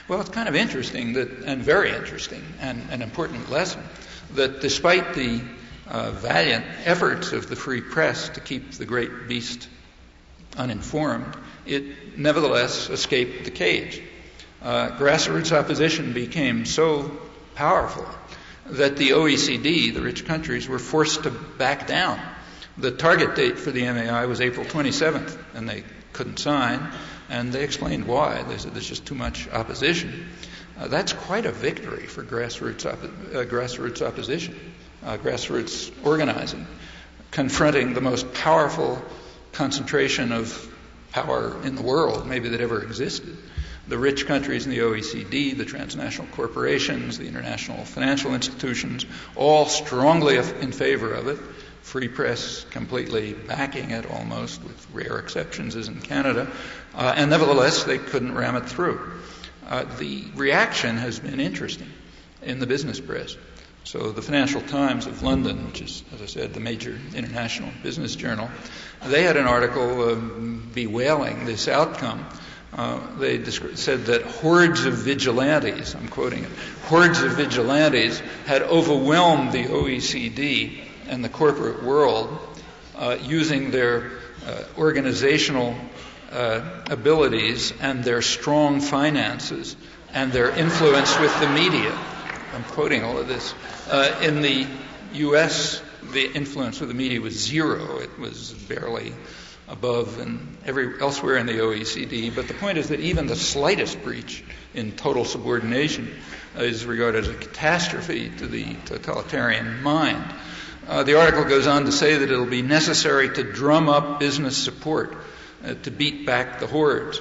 Well, it's kind of interesting and very interesting, and an important lesson, that despite the valiant efforts of the free press to keep the great beast uninformed, it nevertheless escaped the cage. Grassroots opposition became so powerful that the OECD, the rich countries, were forced to back down. The target date for the MAI was April 27th, and they couldn't sign, and they explained why. They said there's just too much opposition. That's quite a victory for grassroots opposition, grassroots organizing, confronting the most powerful concentration of power in the world, maybe that ever existed. The rich countries in the OECD, the transnational corporations, the international financial institutions, all strongly in favor of it. Free press completely backing it almost, with rare exceptions as in Canada. And nevertheless, they couldn't ram it through. The reaction has been interesting in the business press. So the Financial Times of London, which is, as I said, the major international business journal, they had an article bewailing this outcome. They said that hordes of vigilantes, I'm quoting it, hordes of vigilantes had overwhelmed the OECD and the corporate world using their organizational abilities and their strong finances and their influence with the media. I'm quoting all of this. In the U.S., the influence of the media was zero. It was barely above and elsewhere in the OECD. But the point is that even the slightest breach in total subordination is regarded as a catastrophe to the totalitarian mind. The article goes on to say that it'll be necessary to drum up business support to beat back the hordes.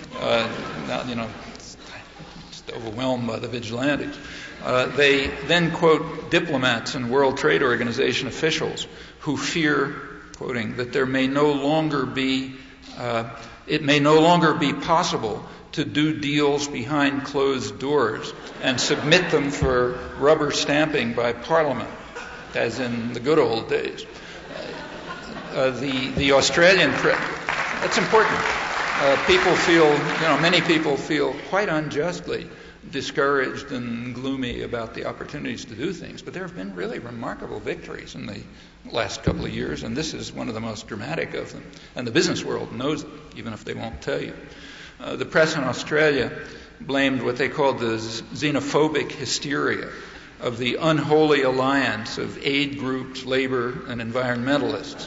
Just overwhelmed by the vigilantes. They then quote diplomats and World Trade Organization officials who fear, quoting, that it may no longer be possible to do deals behind closed doors and submit them for rubber stamping by Parliament, as in the good old days. The Australian press, that's important. Many people feel quite unjustly discouraged and gloomy about the opportunities to do things, but there have been really remarkable victories in the last couple of years, and this is one of the most dramatic of them. And the business world knows it, even if they won't tell you. The press in Australia blamed what they called the xenophobic hysteria of the unholy alliance of aid groups, labor, and environmentalists.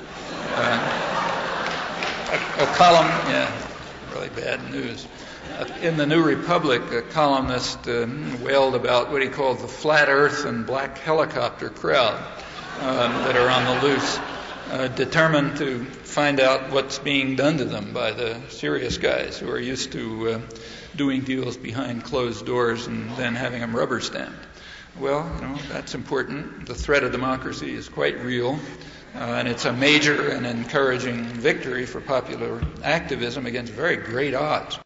A column, really bad news. In the New Republic, a columnist wailed about what he called the flat earth and black helicopter crowd that are on the loose, determined to find out what's being done to them by the serious guys who are used to doing deals behind closed doors and then having them rubber stamped. Well, that's important. The threat of democracy is quite real, and it's a major and encouraging victory for popular activism against very great odds.